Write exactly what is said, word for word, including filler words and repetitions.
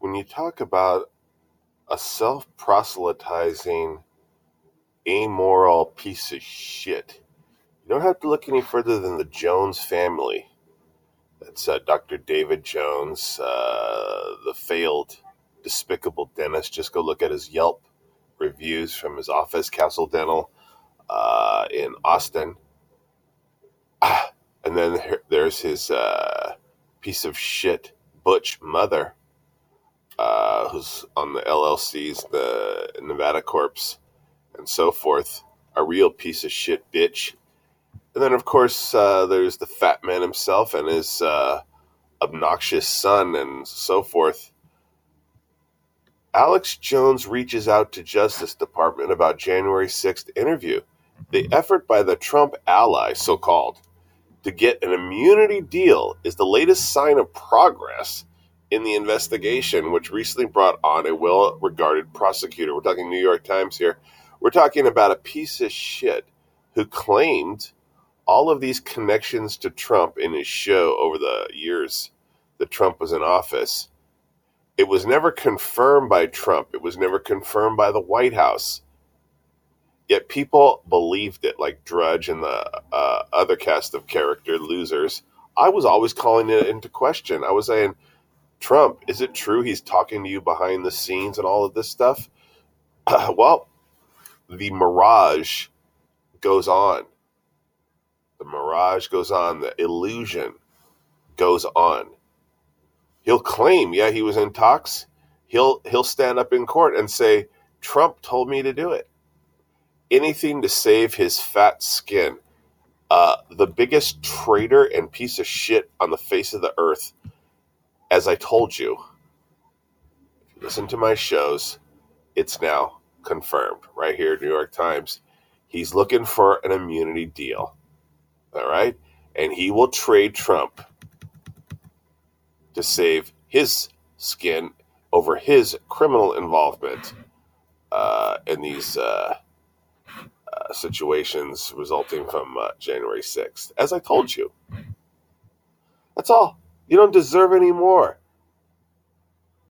when you talk about a self-proselytizing, amoral piece of shit, you don't have to look any further than the Jones family. That's uh, Doctor David Jones, uh, the failed, despicable dentist. Just go look at his Yelp reviews from his office, Castle Dental, uh, in Austin. Ah, and then there's his uh, piece of shit butch mother, uh, who's on the L L Cs, the Nevada Corps, and so forth. A real piece of shit bitch. And then, of course, uh, there's the fat man himself and his uh, obnoxious son and so forth. Alex Jones reaches out to Justice Department about January sixth interview. The effort by the Trump ally, so-called, to get an immunity deal is the latest sign of progress in the investigation, which recently brought on a well-regarded prosecutor. We're talking New York Times here. We're talking about a piece of shit who claimed all of these connections to Trump in his show over the years that Trump was in office. It was never confirmed by Trump. It was never confirmed by the White House. Yet people believed it, like Drudge and the uh, other cast of character losers. I was always calling it into question. I was saying, Trump, is it true he's talking to you behind the scenes and all of this stuff? Uh, well, the mirage goes on. The mirage goes on. The illusion goes on. He'll claim, yeah, he was in talks. He'll he'll stand up in court and say, Trump told me to do it. Anything to save his fat skin. Uh, the biggest traitor and piece of shit on the face of the earth, as I told you, if you listen to my shows, it's now confirmed right here at New York Times. He's looking for an immunity deal. All right? And he will trade Trump to save his skin over his criminal involvement uh, in these uh, uh, situations resulting from uh, January sixth. As I told you. That's all. You don't deserve any more.